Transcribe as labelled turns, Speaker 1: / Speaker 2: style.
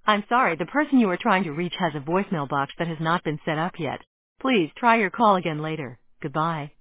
Speaker 1: I'm sorry, the person you are trying to reach has a voicemail box that has not been set up yet. Please try your call again later. Goodbye.